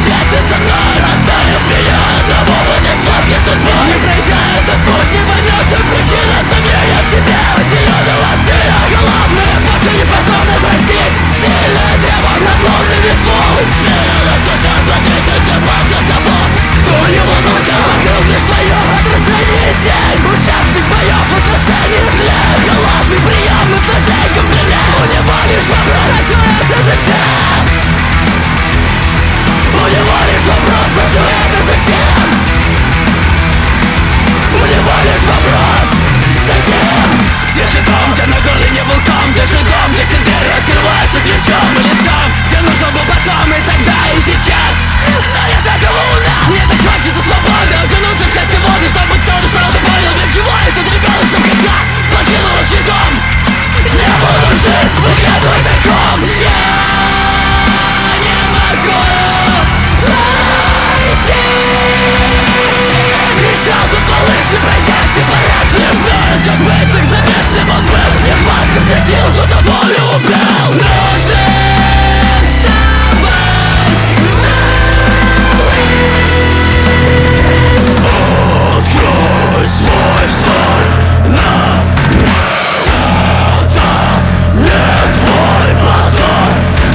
свете за мной, оставив меня одного в этой схватке судьбой. Не пройдя этот путь, не поймешь, чем причина сомнения в тебе, отделенного от сына. Холодная почва не способна простить, сильная древо, надломленный ствол. Смело стучат подвигнуть ты против того, кто его ночью. Вокруг лишь твое отражение, тень. Участник боев, отношений тлен. Холодный прием и ножей комплимент. У него лишь вопрос, а что это зачем? У него лишь вопрос, а что это зачем? У него лишь вопрос, зачем? Где же дом, где на горле не вулкан? Где же дом, где все двери открываются ключом? Или там, где нужно был потом, и тогда, и сейчас? Но я так его у нас. Мне так хочется свободы, окунуться в счастье воды, чтобы кто-то что-то понял, для чего этот ребенок, что когда покинул учеником, не было нужды выглядывать тайком. Я не могу найти. Кричал тут малыш, не пройдя сепарацию. Не знает, как быть, так заметься, он был. Нехватка всех сил, кто-то волю убрал. Но жизнь с тобой, малыш. Открой свой взор на это не твой позор.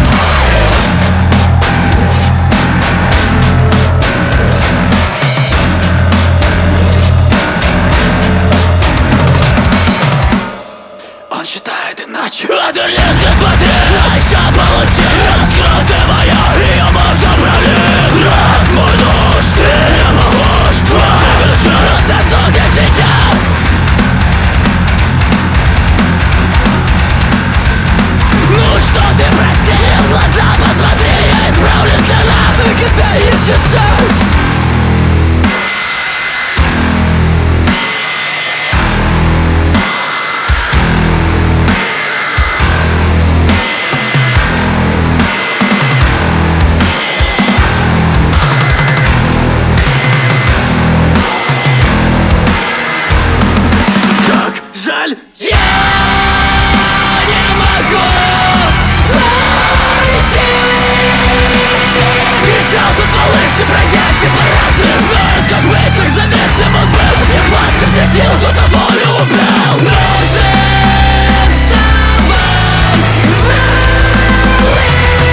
Он считает иначе. Отвернись, ты смотри, а еще получи. Раскрыты моя, ее можно пролить. Раз мой нож, ты не похож. Твой ключ раздастся где сейчас. Ну что ты простил, глаза посмотри, я исправлюсь для нас. Только дай еще шанс. Жаль, я не могу найти. Кричал тут малыш, не пройдя сепарацию. Не знает, как быть, так заметься, он был. Нехватка всех сил, кто-то волю убрал. Но жизнь с тобой, малыш.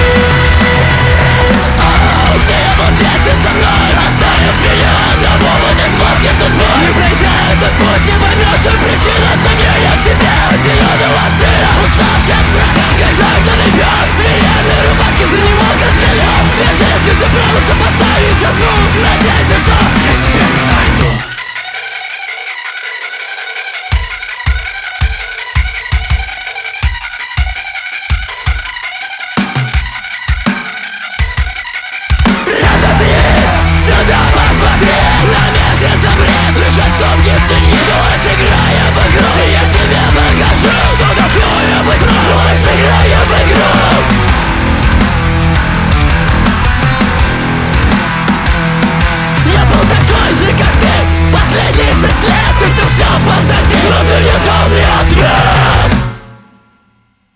Ты облачайся со мной, оставив меня одного в этой схватке судьбой. Не пройдя этот путь, не поймешь, чем причина сомнения в себе, отделенного от сына. Уставший от страха, как жажданный бег. Смиренные рубашки за него как колес. Свежестью ты брал, что поставить одну. Надейся, что я тебя не найду. Сюда посмотри, на месте запрет. Лишь оттомки цени, дуэт играя в игру. Я тебе покажу, что такое быть врагом. Играя